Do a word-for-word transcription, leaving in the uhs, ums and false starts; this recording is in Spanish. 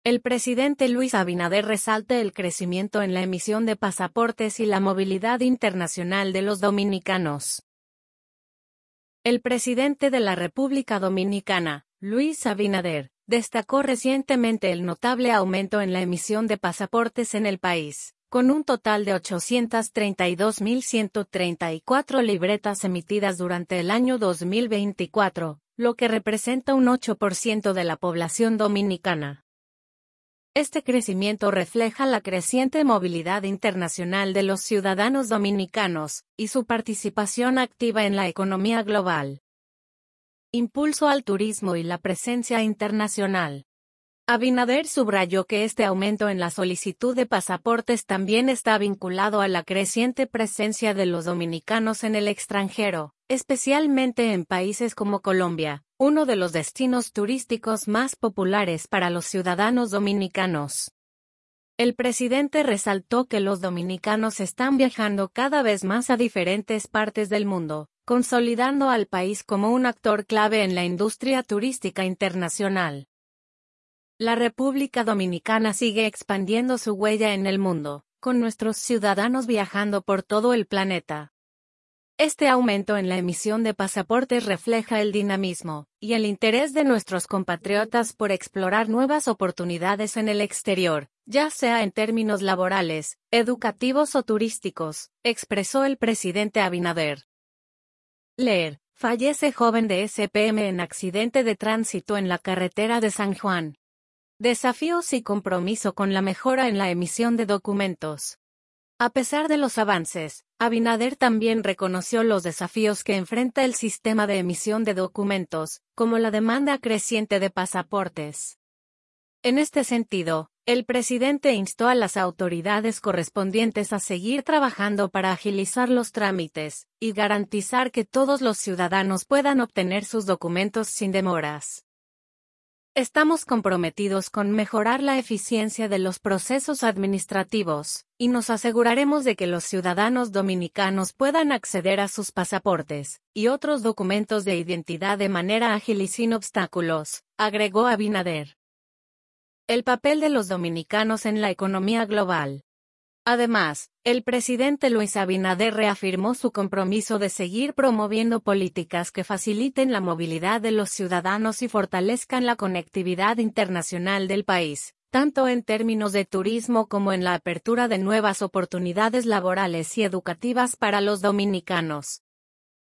El presidente Luis Abinader resalta el crecimiento en la emisión de pasaportes y la movilidad internacional de los dominicanos. El presidente de la República Dominicana, Luis Abinader, destacó recientemente el notable aumento en la emisión de pasaportes en el país, con un total de ochocientas treinta y dos mil ciento treinta y cuatro libretas emitidas durante el año dos mil veinticuatro, lo que representa un ocho por ciento de la población dominicana. Este crecimiento refleja la creciente movilidad internacional de los ciudadanos dominicanos y su participación activa en la economía global. Impulso al turismo y la presencia internacional. Abinader subrayó que este aumento en la solicitud de pasaportes también está vinculado a la creciente presencia de los dominicanos en el extranjero, especialmente en países como Colombia, uno de los destinos turísticos más populares para los ciudadanos dominicanos. El presidente resaltó que los dominicanos están viajando cada vez más a diferentes partes del mundo, consolidando al país como un actor clave en la industria turística internacional. La República Dominicana sigue expandiendo su huella en el mundo, con nuestros ciudadanos viajando por todo el planeta. Este aumento en la emisión de pasaportes refleja el dinamismo y el interés de nuestros compatriotas por explorar nuevas oportunidades en el exterior, ya sea en términos laborales, educativos o turísticos, expresó el presidente Abinader. Leer: fallece joven de S P M en accidente de tránsito en la carretera de San Juan. Desafíos y compromiso con la mejora en la emisión de documentos. A pesar de los avances, Abinader también reconoció los desafíos que enfrenta el sistema de emisión de documentos, como la demanda creciente de pasaportes. En este sentido, el presidente instó a las autoridades correspondientes a seguir trabajando para agilizar los trámites y garantizar que todos los ciudadanos puedan obtener sus documentos sin demoras. Estamos comprometidos con mejorar la eficiencia de los procesos administrativos, y nos aseguraremos de que los ciudadanos dominicanos puedan acceder a sus pasaportes y otros documentos de identidad de manera ágil y sin obstáculos, agregó Abinader. El papel de los dominicanos en la economía global. Además, el presidente Luis Abinader reafirmó su compromiso de seguir promoviendo políticas que faciliten la movilidad de los ciudadanos y fortalezcan la conectividad internacional del país, tanto en términos de turismo como en la apertura de nuevas oportunidades laborales y educativas para los dominicanos.